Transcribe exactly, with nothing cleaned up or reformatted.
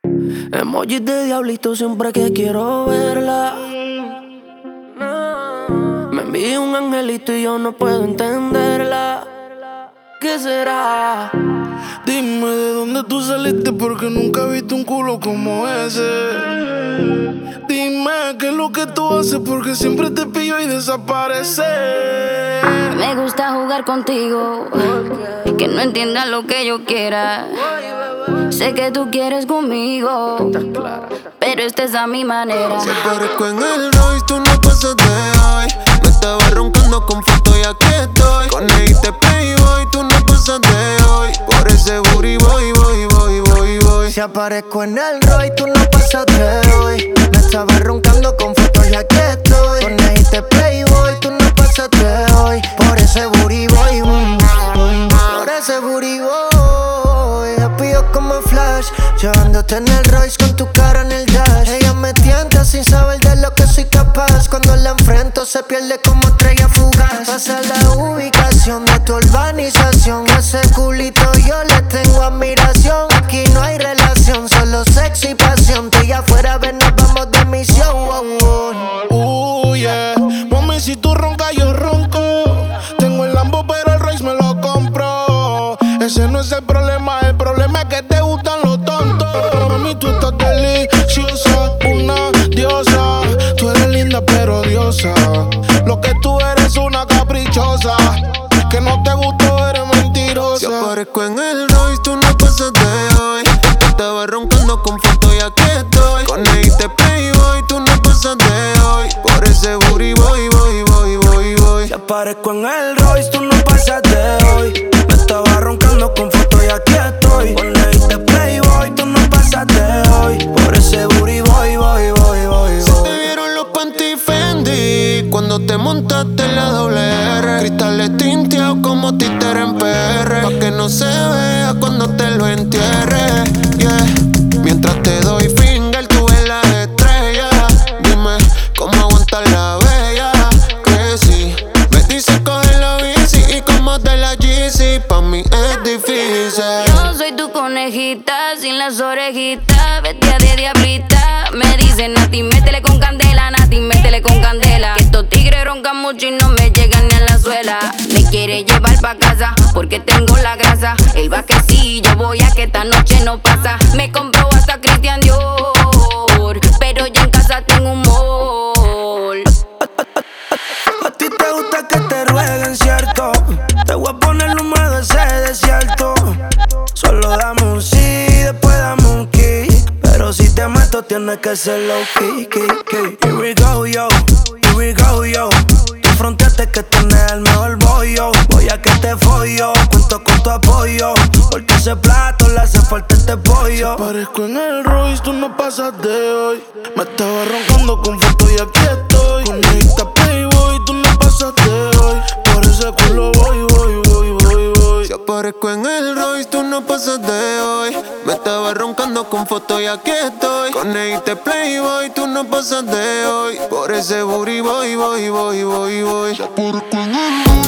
Emojis de diablito siempre que quiero verla. Me envía un angelito y yo no puedo entenderla. ¿Qué será? Dime de dónde tú saliste porque nunca he visto un culo como ese. Dime qué es lo que tú haces porque siempre te pillo y desapareces. Me gusta jugar contigo, que no entiendas lo que yo quiera. Sé que tú quieres conmigo, pero esta es a mi manera. Si aparezco en el Royce, tú no pasas de hoy. Me estaba roncando con foto y aquí estoy. Con este Playboy, tú no pasas de hoy. Por ese booty voy, voy, voy, voy, voy. Si aparezco en el Roy, tú no pasas de hoy. Me estaba roncando con fotos y aquí estoy. Con este Playboy, tú no pasas de hoy. Por ese booty voy, voy, voy. Por ese booty voy. Rápido como flash, llevándote en el Royce con tu cara en el dash. Ella me tienta sin saber de lo que soy capaz. Cuando la enfrento se pierde como estrella fugaz. Pasa la ubicación de tu urbanización. Ese culito yo le tengo admiración. Aquí no hay relación, solo sexo y pasión. Tú y afuera ven, nos vamos de misión. Oh, oh. Uh, yeah. Mami, si tú roncas, yo ronco. Tengo el Lambo, pero el Royce me lo compro. Ese no es el problema, el problema es que te gustan los tontos. Mami, tú estás deliciosa, una diosa. Tú eres linda pero odiosa. Lo que tú eres una caprichosa. Que no te gustó, eres mentirosa. Si aparezco en el Royce, tú no pasas de hoy. Estaba roncando con foto y aquí estoy. Con este Playboy, tú no pasas de hoy. Por ese booty voy, voy, voy, voy, voy. Si aparezco en el Royce, tú no pasas de hoy. Me estaba roncando con foto y aquí estoy. Con este Playboy, tú no pasas de hoy. Por ese booty voy, voy, voy, voy, Se voy. te vieron los panty Fendi cuando te montaste en la doble R. Cristales tinteados como títer en P R. Pa' que no se vea cuando te lo entierre, yeah. Mientras te doy finger, tú ves las estrellas. Dime cómo aguantar la bella. Que sí, me dice coge la bici y como de la Yeezy. Pa' mí es difícil. Yo soy tu conejita sin las orejitas, vestida de diablita. Me dicen Nati, métele con candela, Nati, métele con candela. Que estos tigres roncan mucho y no me llegan ni a la suela. Me quiere llevar pa' casa porque tengo la grasa. El va que sí, yo voy a que esta noche no pasa. Me compró hasta Christian Dior, pero ya en casa tengo un mall. A ti te gusta que te rueguen, ¿cierto? Te voy a poner el número de ese desierto. Solo dame un sí, después dame un kick. Pero si te meto tienes que ser low key, key, key. Here we go, yo, here we go, yo. Tú fronteaste que tienes el mejor bollo. Voy a que te follo, cuento con tu apoyo. Porque ese plato le hace falta este pollo. Si aparezco en el Royce, tú no pasas de hoy. Me estaba roncando con foto y aquí estoy. Con esta Playboy, tú no pasas de hoy. Por ese culo voy, voy, voy, voy, voy. Si aparezco en el Royce, tú no pasas de hoy. Me estaba roncando con foto y aquí estoy. Con este Playboy, tú no pasas de hoy. Por ese booty voy, voy, voy, voy, voy. Si aparezco en el Royce.